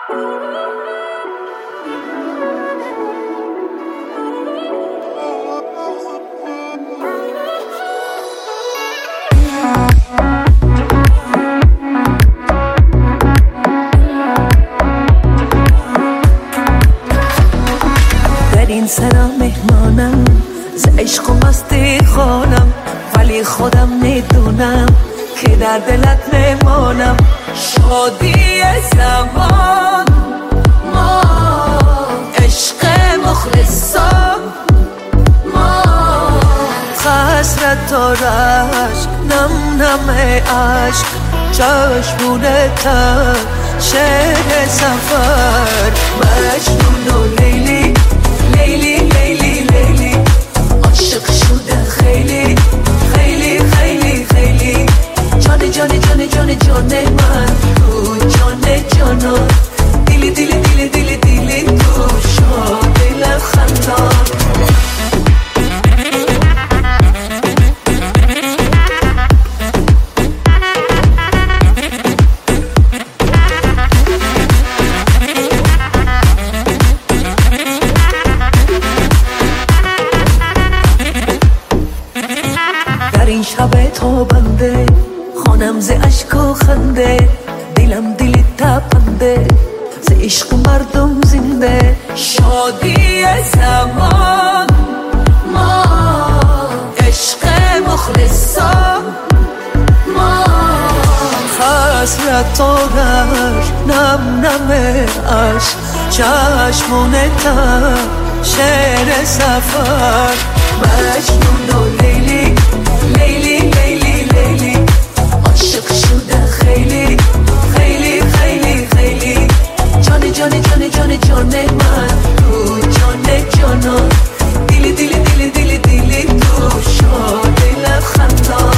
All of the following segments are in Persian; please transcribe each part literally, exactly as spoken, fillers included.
سرا مهمانم ز عشق و مستی خانم، ولی خودم میدونم که در دلت میمانم. شادی زمان ما، عشق مخلصان ما، حسرت و رشک، نم نم عشق، چشمونتم شعر سفر. مجنون و لیلی لیلی لیلی لیلی، عاشق شده خیلی خیلی خیلی خیلی. جان جان جان جان جان من تو جان جانان، دیلی دیلی دیلی دیلی دیلی تو شد دل خندان. شب تو بنده خانم ز عشق و خنده، دلم دلی تپنده ز عشق مردم زنده. شادی زمان ما، عشق مخلصان ما، حسرت و رشک، نم نم عشق، چشمونتم شعر سفر. مجنون و لیلی لیلی لیلی لیلی، عاشق شده خیلی خیلی خیلی خیلی. جان جان جان جان جان من تو جان جانان، دیلی دیلی دیلی دیلی دیلی تو شد دل خندان.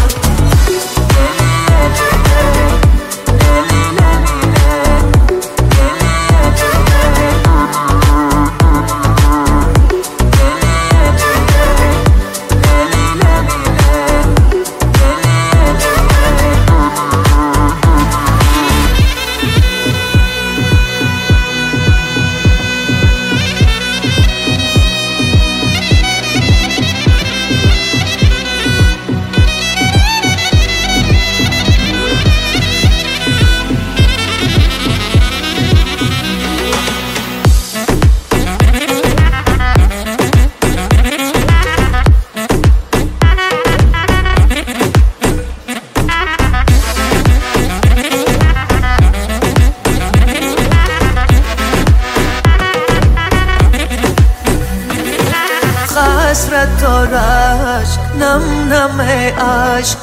حسرت و رشک، نم نم عشق،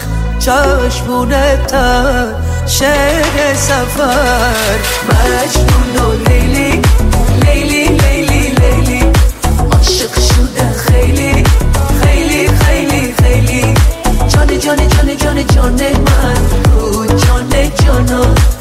چشمونتم شعر سفر. مجنون و لیلی لیلی لیلی لیلی، عاشق شده خیلی خیلی خیلی خیلی. جان جان جان جان جان من تو جان جانان،